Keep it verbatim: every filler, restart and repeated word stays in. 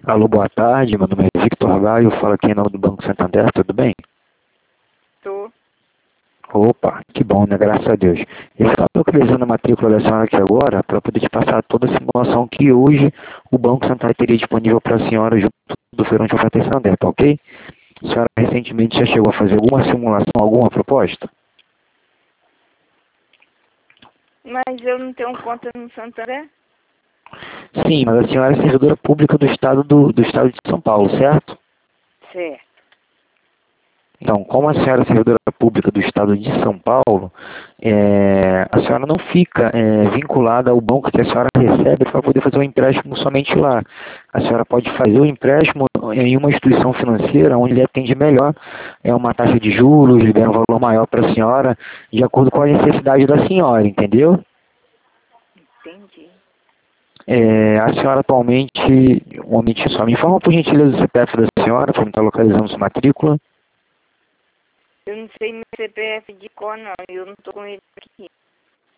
Alô, boa tarde, meu nome é Victor Gaio, falo aqui em nome do Banco Santander, tudo bem? Tô. Opa, que bom, né? Graças a Deus. Eu estava localizando a matrícula da senhora aqui agora para poder te passar toda a simulação que hoje o Banco Santander teria disponível para a senhora junto do Feirão de Oferta Santander, tá ok? A senhora recentemente já chegou a fazer alguma simulação, alguma proposta? Mas eu não tenho conta no Santander? Sim, mas a senhora é servidora pública do estado, do, do estado de São Paulo, certo? Certo. Então, como a senhora é servidora pública do estado de São Paulo, é, a senhora não fica é, vinculada ao banco que a senhora recebe para poder fazer o empréstimo somente lá. A senhora pode fazer o empréstimo em uma instituição financeira onde ele atende melhor, é uma taxa de juros, libera um valor maior para a senhora, de acordo com a necessidade da senhora, entendeu? Entendi. É, a senhora atualmente, um momentinho só, me informa por gentileza o C P F da senhora, como está localizando sua matrícula. Eu não sei meu C P F de cor, não. Eu não tô com ele aqui.